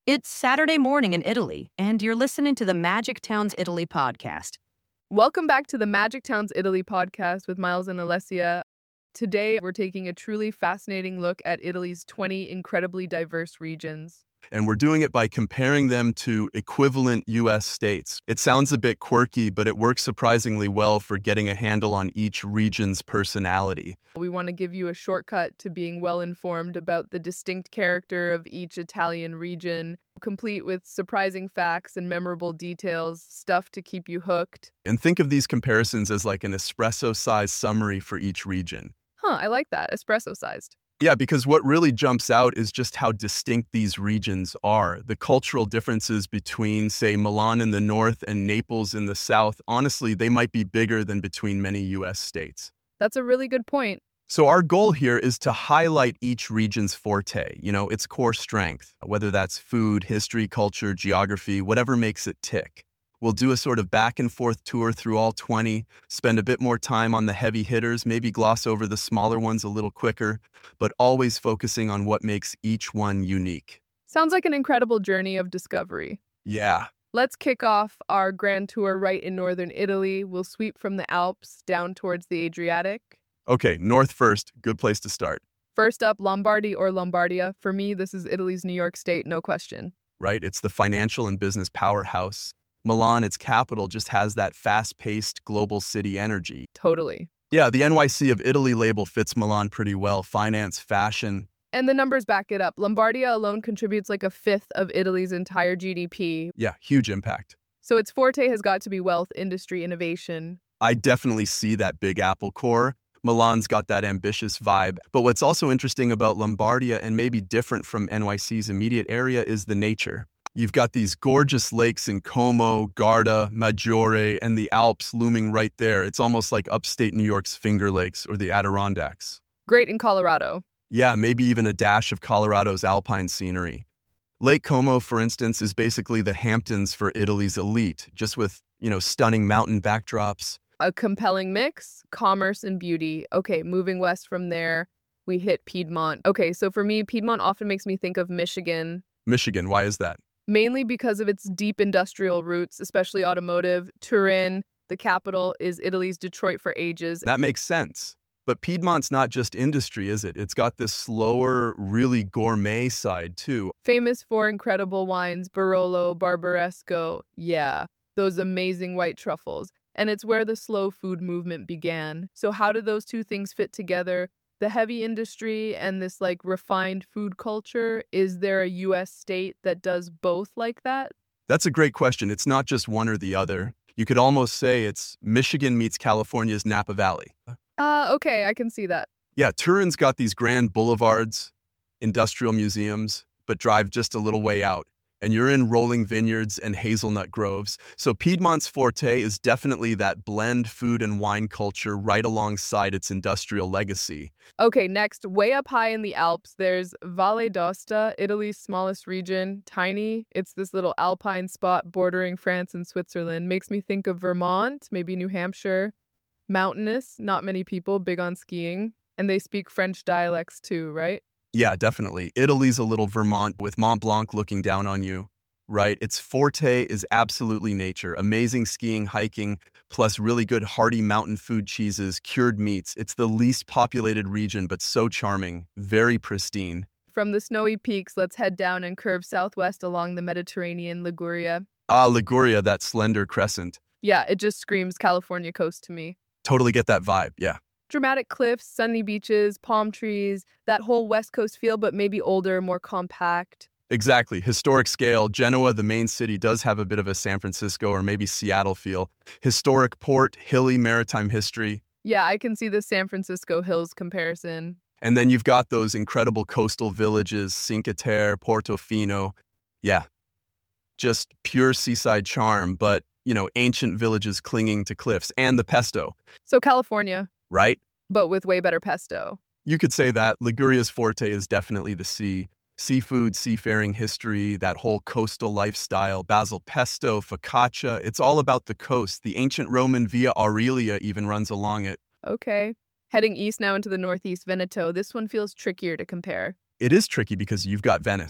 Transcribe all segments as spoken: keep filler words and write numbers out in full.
It's Saturday morning in Italy, and you're listening to the Magic Towns Italy podcast. Welcome back to the Magic Towns Italy podcast with Miles and Alessia. Today, we're taking a truly fascinating look at Italy's twenty incredibly diverse regions. And we're doing it by comparing them to equivalent U S states. It sounds a bit quirky, but it works surprisingly well for getting a handle on each region's personality. We want to give you a shortcut to being well-informed about the distinct character of each Italian region, complete with surprising facts and memorable details, stuff to keep you hooked. And think of these comparisons as like an espresso-sized summary for each region. Huh, I like that, espresso-sized. Yeah, because what really jumps out is just how distinct these regions are. The cultural differences between, say, Milan in the north and Naples in the south, honestly, they might be bigger than between many U S states. That's a really good point. So our goal here is to highlight each region's forte, you know, its core strength, whether that's food, history, culture, geography, whatever makes it tick. We'll do a sort of back and forth tour through all twenty, spend a bit more time on the heavy hitters, maybe gloss over the smaller ones a little quicker, but always focusing on what makes each one unique. Sounds like an incredible journey of discovery. Yeah. Let's kick off our grand tour right in northern Italy. We'll sweep from the Alps down towards the Adriatic. Okay, north first, good place to start. First up, Lombardy or Lombardia. For me, this is Italy's New York State, no question. Right, it's the financial and business powerhouse. Milan, its capital, just has that fast-paced global city energy. Totally. Yeah, the N Y C of Italy label fits Milan pretty well. Finance, fashion. And the numbers back it up. Lombardia alone contributes like a fifth of Italy's entire G D P. Yeah, huge impact. So its forte has got to be wealth, industry, innovation. I definitely see that Big Apple core. Milan's got that ambitious vibe. But what's also interesting about Lombardia and maybe different from N Y C's immediate area is the nature. You've got these gorgeous lakes in Como, Garda, Maggiore, and the Alps looming right there. It's almost like upstate New York's Finger Lakes or the Adirondacks. Great in Colorado. Yeah, maybe even a dash of Colorado's alpine scenery. Lake Como, for instance, is basically the Hamptons for Italy's elite, just with, you know, stunning mountain backdrops. A compelling mix, commerce and beauty. Okay, moving west from there, we hit Piedmont. Okay, so for me, Piedmont often makes me think of Michigan. Michigan, why is that? Mainly because of its deep industrial roots, especially automotive. Turin, the capital, is Italy's Detroit for ages. That makes sense. But Piedmont's not just industry, is it? It's got this slower, really gourmet side, too. Famous for incredible wines, Barolo, Barbaresco. Yeah, those amazing white truffles. And it's where the slow food movement began. So how do those two things fit together? The heavy industry and this like refined food culture, is there a U S state that does both like that? That's a great question. It's not just one or the other. You could almost say it's Michigan meets California's Napa Valley. Uh, okay, I can see that. Yeah, Turin's got these grand boulevards, industrial museums, but drive just a little way out. And you're in rolling vineyards and hazelnut groves. So Piedmont's forte is definitely that blend food and wine culture right alongside its industrial legacy. Okay, next, way up high in the Alps, there's Valle d'Aosta, Italy's smallest region. Tiny. It's this little alpine spot bordering France and Switzerland. Makes me think of Vermont, maybe New Hampshire. Mountainous, not many people, big on skiing. And they speak French dialects too, right? Yeah, definitely. Italy's a little Vermont with Mont Blanc looking down on you, right? Its forte is absolutely nature. Amazing skiing, hiking, plus really good hearty mountain food cheeses, cured meats. It's the least populated region, but so charming, very pristine. From the snowy peaks, let's head down and curve southwest along the Mediterranean, Liguria. Ah, Liguria, that slender crescent. Yeah, it just screams California coast to me. Totally get that vibe, yeah. Dramatic cliffs, sunny beaches, palm trees, that whole West Coast feel, but maybe older, more compact. Exactly. Historic scale. Genoa, the main city, does have a bit of a San Francisco or maybe Seattle feel. Historic port, hilly maritime history. Yeah, I can see the San Francisco Hills comparison. And then you've got those incredible coastal villages, Cinque Terre, Portofino. Yeah, just pure seaside charm, but, you know, ancient villages clinging to cliffs, and the pesto. So California. Right? But with way better pesto. You could say that. Liguria's forte is definitely the sea. Seafood, seafaring history, that whole coastal lifestyle, basil pesto, focaccia. It's all about the coast. The ancient Roman Via Aurelia even runs along it. Okay. Heading east now into the northeast, Veneto. This one feels trickier to compare. It is tricky because you've got Venice.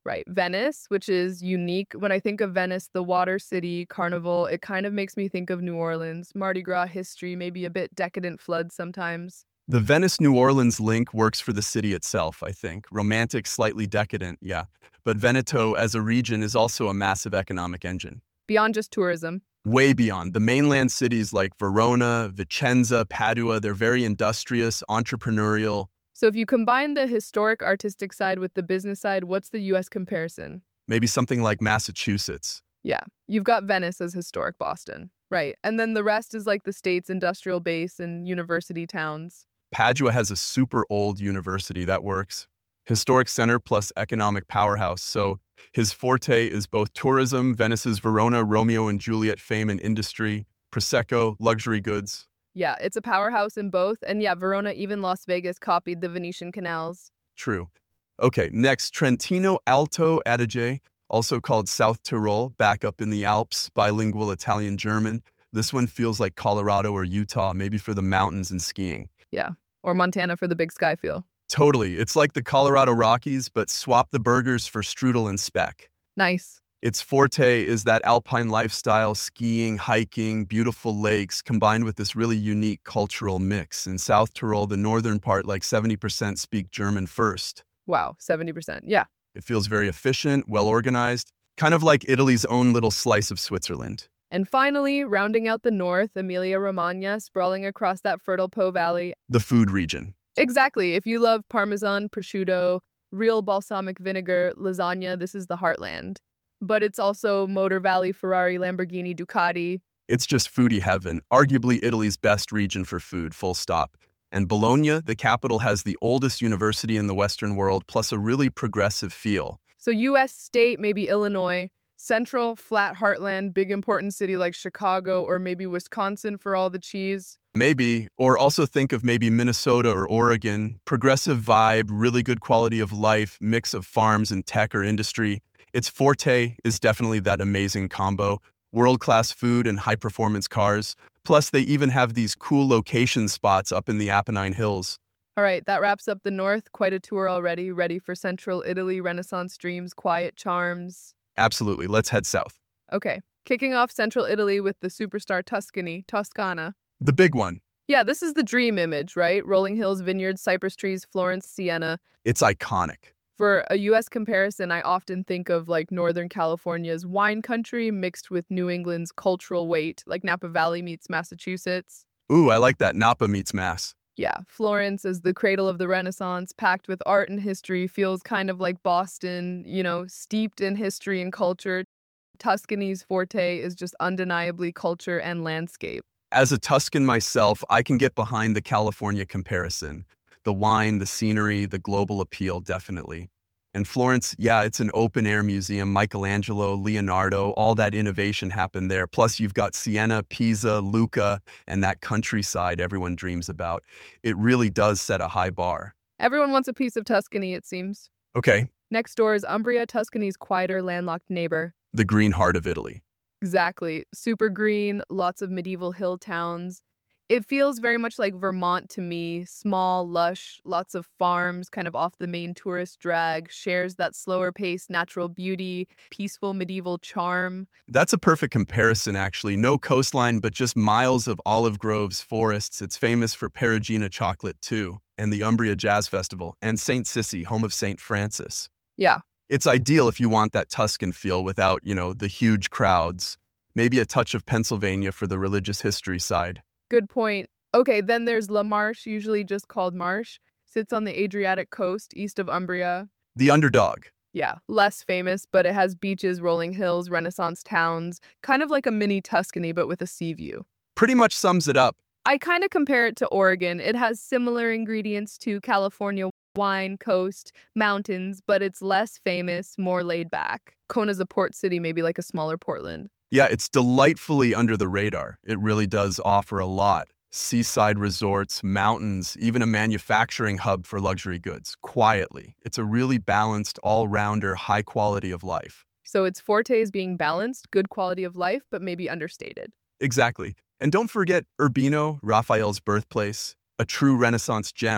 Right. Venice, which is unique. When I think of Venice, the water city, carnival, it kind of makes me think of New Orleans, Mardi Gras history, maybe a bit decadent floods sometimes. The Venice-New Orleans link works for the city itself, I think. Romantic, slightly decadent, yeah. But Veneto as a region is also a massive economic engine. Beyond just tourism. Way beyond. The mainland cities like Verona, Vicenza, Padua, they're very industrious, entrepreneurial. So if you combine the historic artistic side with the business side, what's the U S comparison? Maybe something like Massachusetts. Yeah, you've got Venice as historic Boston. Right. And then the rest is like the state's industrial base and university towns. Padua has a super old university that works. Historic center plus economic powerhouse. So his forte is both tourism, Venice's Verona, Romeo and Juliet fame and industry, Prosecco, luxury goods. Yeah, it's a powerhouse in both. And yeah, Verona, even Las Vegas copied the Venetian canals. True. Okay, next, Trentino Alto Adige, also called South Tyrol, back up in the Alps, bilingual Italian-German. This one feels like Colorado or Utah, maybe for the mountains and skiing. Yeah, or Montana for the big sky feel. Totally. It's like the Colorado Rockies, but swap the burgers for strudel and speck. Nice. Its forte is that alpine lifestyle, skiing, hiking, beautiful lakes, combined with this really unique cultural mix. In South Tyrol, the northern part, like seventy percent speak German first. Wow, seventy percent. Yeah. It feels very efficient, well-organized, kind of like Italy's own little slice of Switzerland. And finally, rounding out the north, Emilia-Romagna, sprawling across that fertile Po Valley. The food region. Exactly. If you love Parmesan, prosciutto, real balsamic vinegar, lasagna, this is the heartland. But it's also Motor Valley, Ferrari, Lamborghini, Ducati. It's just foodie heaven, arguably Italy's best region for food, full stop. And Bologna, the capital, has the oldest university in the Western world, plus a really progressive feel. So U S state, maybe Illinois. Central, flat heartland, big important city like Chicago or maybe Wisconsin for all the cheese. Maybe, or also think of maybe Minnesota or Oregon. Progressive vibe, really good quality of life, mix of farms and tech or industry. Its forte is definitely that amazing combo. World-class food and high-performance cars. Plus, they even have these cool location spots up in the Apennine Hills. All right, that wraps up the north. Quite a tour already. Ready for central Italy, Renaissance dreams, quiet charms. Absolutely. Let's head south. Okay, kicking off central Italy with the superstar Tuscany, Toscana. The big one. Yeah, this is the dream image, right? Rolling hills, vineyards, cypress trees, Florence, Siena. It's iconic. For a U S comparison, I often think of like Northern California's wine country mixed with New England's cultural weight, like Napa Valley meets Massachusetts. Ooh, I like that. Napa meets Mass. Yeah, Florence is the cradle of the Renaissance, packed with art and history, feels kind of like Boston, you know, steeped in history and culture. Tuscany's forte is just undeniably culture and landscape. As a Tuscan myself, I can get behind the California comparison. The wine, the scenery, the global appeal, definitely. And Florence, yeah, it's an open-air museum. Michelangelo, Leonardo, all that innovation happened there. Plus, you've got Siena, Pisa, Lucca, and that countryside everyone dreams about. It really does set a high bar. Everyone wants a piece of Tuscany, it seems. Okay, Next door is Umbria, Tuscany's quieter, landlocked neighbor. the green heart of Italy. Exactly. Super green, lots of medieval hill towns. It feels very much like Vermont to me. Small, lush, lots of farms, kind of off the main tourist drag, shares that slower pace, natural beauty, peaceful medieval charm. That's a perfect comparison, actually. No coastline, but just miles of olive groves, forests. It's famous for Perugina chocolate, too, and the Umbria Jazz Festival, and Saint Sissy, home of Saint Francis. Yeah, It's ideal if you want that Tuscan feel without, you know, the huge crowds. Maybe a touch of Pennsylvania for the religious history side. good point. Okay, then there's La Marche, usually just called Marche. Sits on the Adriatic coast, east of Umbria. The underdog. Yeah, less famous, but it has beaches, rolling hills, Renaissance towns, kind of like a mini Tuscany, but with a sea view. Pretty much sums it up. I kind of compare it to Oregon. It has similar ingredients to California: wine, coast, mountains, but it's less famous, more laid back. Kona's a port city, maybe like a smaller Portland. Yeah, it's delightfully under the radar. It really does offer a lot. Seaside resorts, mountains, even a manufacturing hub for luxury goods. Quietly. It's a really balanced, all-rounder, high quality of life. So its forte is being balanced, good quality of life, but maybe understated. Exactly. And don't forget Urbino, Raphael's birthplace, a true Renaissance gem.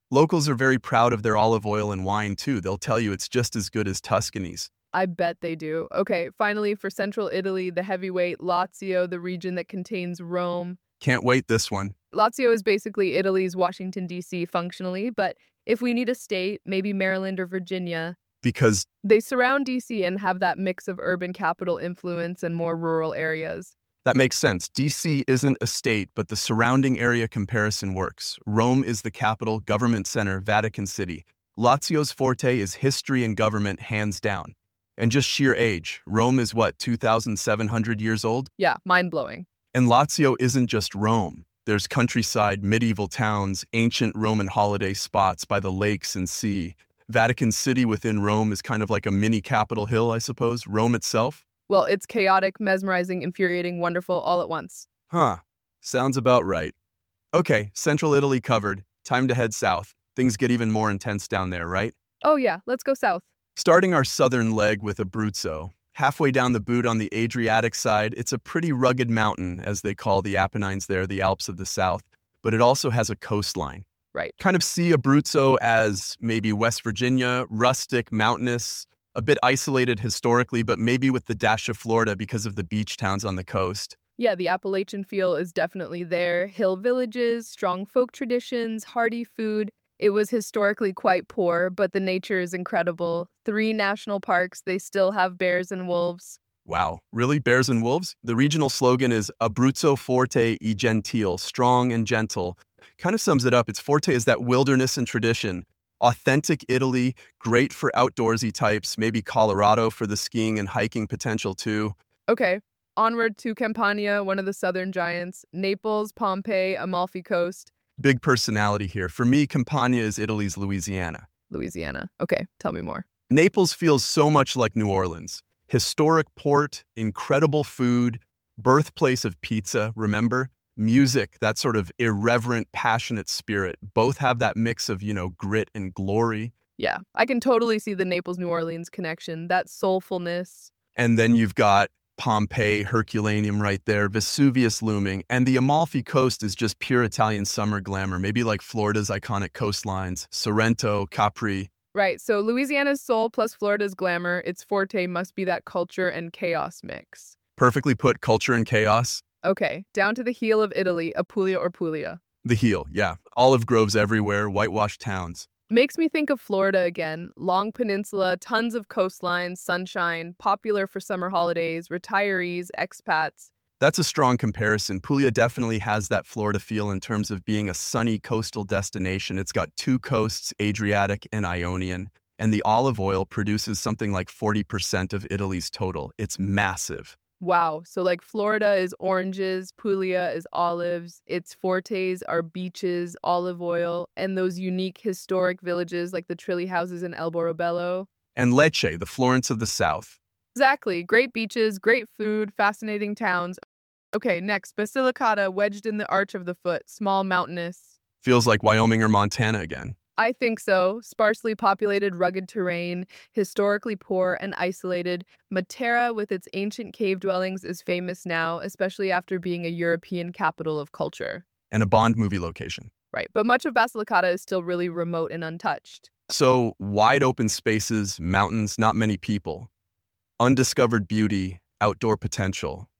Locals are very proud of their olive oil and wine too. They'll tell you it's just as good as Tuscany's. I bet they do. Okay, finally, for central Italy, the heavyweight Lazio, the region that contains Rome. Can't wait this one. Lazio is basically Italy's Washington, D C functionally, but if we need a state, maybe Maryland or Virginia. Because They surround D C and have that mix of urban capital influence and more rural areas. that makes sense. D C isn't a state, but the surrounding area comparison works. Rome is the capital, government center, Vatican City. Lazio's forte is history and government, hands down. And just sheer age. Rome is what, two thousand seven hundred years old? Yeah, mind-blowing. And Lazio isn't just Rome. There's countryside, medieval towns, ancient Roman holiday spots by the lakes and sea. Vatican City within Rome is kind of like a mini Capitol Hill, I suppose. Rome itself? Well, it's chaotic, mesmerizing, infuriating, wonderful all at once. Huh. Sounds about right. Okay, Central Italy covered. Time to head south. Things get even more intense down there, right? Oh yeah, let's go south. Starting our southern leg with Abruzzo. Halfway down the boot on the Adriatic side, it's a pretty rugged mountain, as they call the Apennines there, the Alps of the south, but it also has a coastline. Right. Kind of see Abruzzo as maybe West Virginia, rustic, mountainous, a bit isolated historically, but maybe with the dash of Florida because of the beach towns on the coast. Yeah, the Appalachian feel is definitely there. Hill villages, strong folk traditions, hearty food. It was historically quite poor, but the nature is incredible. Three national parks, they still have bears and wolves. Wow, really? Bears and wolves? The regional slogan is Abruzzo forte e gentile, strong and gentle. Kind of sums it up. Its forte is that wilderness and tradition. Authentic Italy, great for outdoorsy types, maybe Colorado for the skiing and hiking potential too. Okay, onward to Campania, one of the southern giants. Naples, Pompeii, Amalfi Coast. Big personality here. For me, Campania is Italy's Louisiana. Louisiana. Okay, tell me more. Naples feels so much like New Orleans. Historic port, incredible food, birthplace of pizza, remember? Music, that sort of irreverent, passionate spirit. Both have that mix of, you know, grit and glory. Yeah, I can totally see the Naples-New Orleans connection, that soulfulness. And then you've got Pompeii, Herculaneum right there, Vesuvius looming, and the Amalfi Coast is just pure Italian summer glamour, maybe like Florida's iconic coastlines, Sorrento, Capri. Right, so Louisiana's soul plus Florida's glamour, its forte must be that culture and chaos mix. Perfectly put, culture and chaos. Okay, down to the heel of Italy, Apulia or Puglia. The heel, yeah. Olive groves everywhere, whitewashed towns. Makes me think of Florida again. Long peninsula, tons of coastline, sunshine, popular for summer holidays, retirees, expats. That's a strong comparison. Puglia definitely has that Florida feel in terms of being a sunny coastal destination. It's got two coasts, Adriatic and Ionian, and the olive oil produces something like forty percent of Italy's total. It's massive. Wow, so like Florida is oranges, Puglia is olives, its fortes are beaches, olive oil, and those unique historic villages like the Trilly houses in El Borrobello. And Lecce, the Florence of the South. Exactly, great beaches, great food, fascinating towns. Okay, next, Basilicata, wedged in the arch of the foot, small, mountainous. Feels like Wyoming or Montana again. I think so. Sparsely populated, rugged terrain, historically poor and isolated. Matera, with its ancient cave dwellings, is famous now, especially after being a European capital of culture. And a Bond movie location. Right, but much of Basilicata is still really remote and untouched. So, wide open spaces, mountains, not many people. Undiscovered beauty, outdoor potential.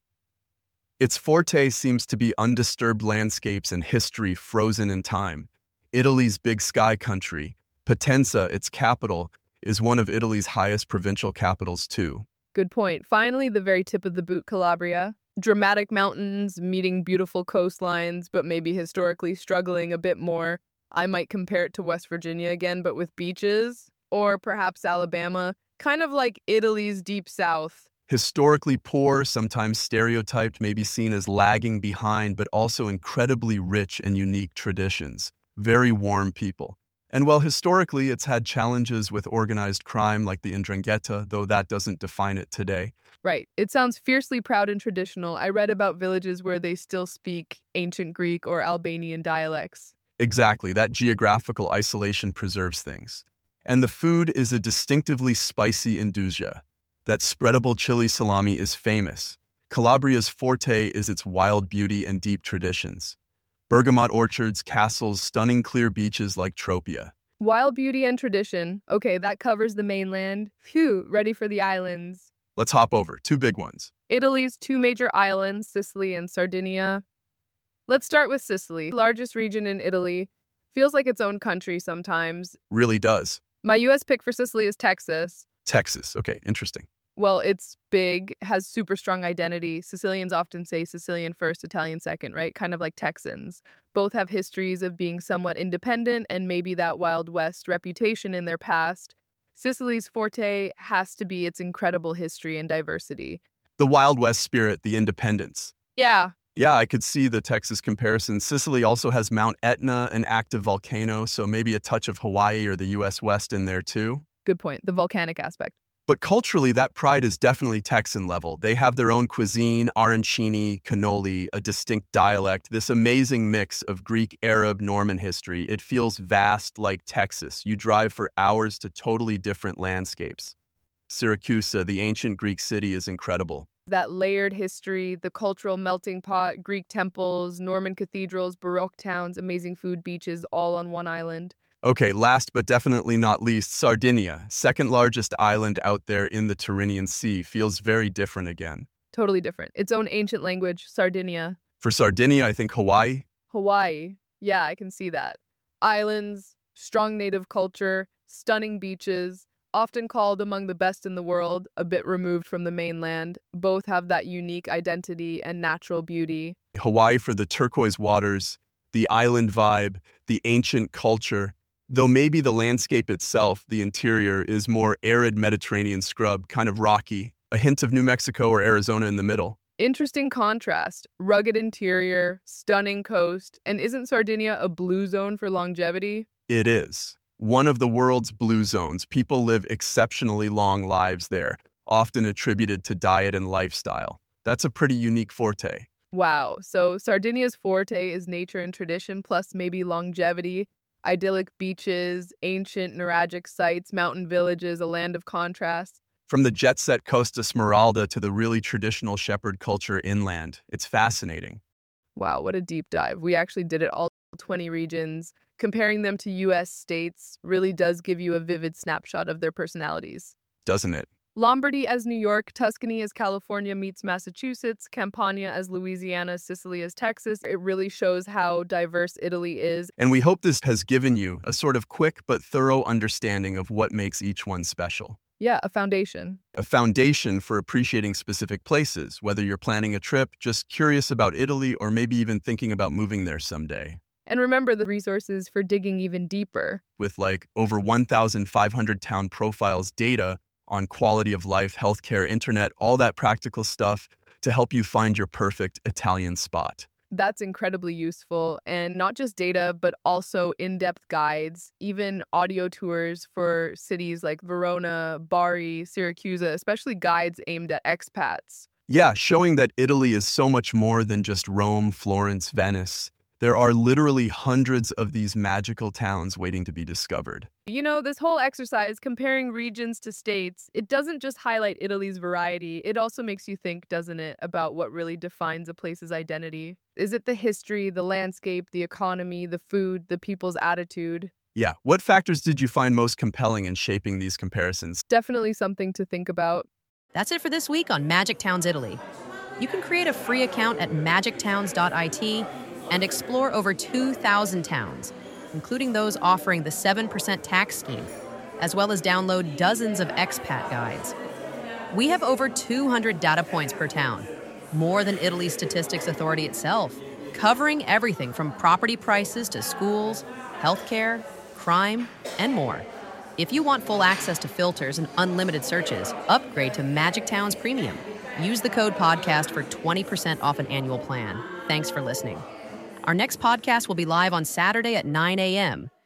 Its forte seems to be undisturbed landscapes and history frozen in time. Italy's big sky country, Potenza, its capital, is one of Italy's highest provincial capitals too. Good point. Finally, the very tip of the boot, Calabria. Dramatic mountains, meeting beautiful coastlines, but maybe historically struggling a bit more. I might compare it to West Virginia again, but with beaches. Or perhaps Alabama, kind of like Italy's deep south. Historically poor, sometimes stereotyped, maybe seen as lagging behind, but also incredibly rich and unique traditions. Very warm people. And while historically it's had challenges with organized crime like the Ndrangheta, though that doesn't define it today. Right. It sounds fiercely proud and traditional. I read about villages where they still speak ancient Greek or Albanian dialects. Exactly. That geographical isolation preserves things. And the food is a distinctively spicy induja. That spreadable chili salami is famous. Calabria's forte is its wild beauty and deep traditions. Bergamot orchards, castles, stunning clear beaches like Tropea. Wild beauty and tradition. Okay, that covers the mainland. Phew, ready for the islands. Let's hop over. Two big ones. Italy's two major islands, Sicily and Sardinia. Let's start with Sicily, largest region in Italy. Feels like its own country sometimes. Really does. My U S pick for Sicily is Texas. Texas. Okay, interesting. Well, it's big, has super strong identity. Sicilians often say Sicilian first, Italian second, right? Kind of like Texans. Both have histories of being somewhat independent and maybe that Wild West reputation in their past. Sicily's forte has to be its incredible history and diversity. The Wild West spirit, the independence. Yeah, Yeah, I could see the Texas comparison. Sicily also has Mount Etna, an active volcano, so maybe a touch of Hawaii or the U S West in there too. good point. The volcanic aspect. But culturally, that pride is definitely Texan level. They have their own cuisine, arancini, cannoli, a distinct dialect, this amazing mix of Greek, Arab, Norman history. It feels vast like Texas. You drive for hours to totally different landscapes. Syracuse, the ancient Greek city, is incredible. That layered history, the cultural melting pot, Greek temples, Norman cathedrals, Baroque towns, amazing food, beaches, all on one island. Okay, last but definitely not least, Sardinia, second largest island out there in the Tyrrhenian Sea, feels very different again. Totally different. Its own ancient language, Sardinia. For Sardinia, I think Hawaii. Hawaii. Yeah, I can see that. Islands, strong native culture, stunning beaches, often called among the best in the world, a bit removed from the mainland. Both have that unique identity and natural beauty. Hawaii for the turquoise waters, the island vibe, the ancient culture. Though maybe the landscape itself, the interior, is more arid Mediterranean scrub, kind of rocky, a hint of New Mexico or Arizona in the middle. Interesting contrast. Rugged interior, stunning coast, and isn't Sardinia a blue zone for longevity? It is. One of the world's blue zones. People live exceptionally long lives there, often attributed to diet and lifestyle. That's a pretty unique forte. Wow, so Sardinia's forte is nature and tradition, plus maybe longevity, idyllic beaches, ancient neuralgic sites, mountain villages, a land of contrasts. From the jet-set Costa Smeralda to the really traditional shepherd culture inland, it's fascinating. Wow, what a deep dive. We actually did it all twenty regions. Comparing them to U S states really does give you a vivid snapshot of their personalities. Doesn't it? Lombardy as New York, Tuscany as California meets Massachusetts, Campania as Louisiana, Sicily as Texas. It really shows how diverse Italy is. And we hope this has given you a sort of quick but thorough understanding of what makes each one special. Yeah, a foundation. A foundation for appreciating specific places, whether you're planning a trip, just curious about Italy, or maybe even thinking about moving there someday. And remember the resources for digging even deeper. With like over one thousand five hundred town profiles data on quality of life, healthcare, internet, all that practical stuff to help you find your perfect Italian spot. That's incredibly useful. And not just data, but also in-depth guides, even audio tours for cities like Verona, Bari, Syracuse, especially guides aimed at expats. Yeah, showing that Italy is so much more than just Rome, Florence, Venice. There are literally hundreds of these magical towns waiting to be discovered. You know, this whole exercise comparing regions to states, it doesn't just highlight Italy's variety. It also makes you think, doesn't it, about what really defines a place's identity? Is it the history, the landscape, the economy, the food, the people's attitude? Yeah, what factors did you find most compelling in shaping these comparisons? Definitely something to think about. That's it for this week on Magic Towns Italy. You can create a free account at magic towns dot I T and explore over two thousand towns, including those offering the seven percent tax scheme, as well as download dozens of expat guides. We have over two hundred data points per town, more than Italy's Statistics Authority itself, covering everything from property prices to schools, healthcare, crime, and more. If you want full access to filters and unlimited searches, upgrade to Magic Towns Premium. Use the code podcast for twenty percent off an annual plan. Thanks for listening. Our next podcast will be live on Saturday at nine a.m.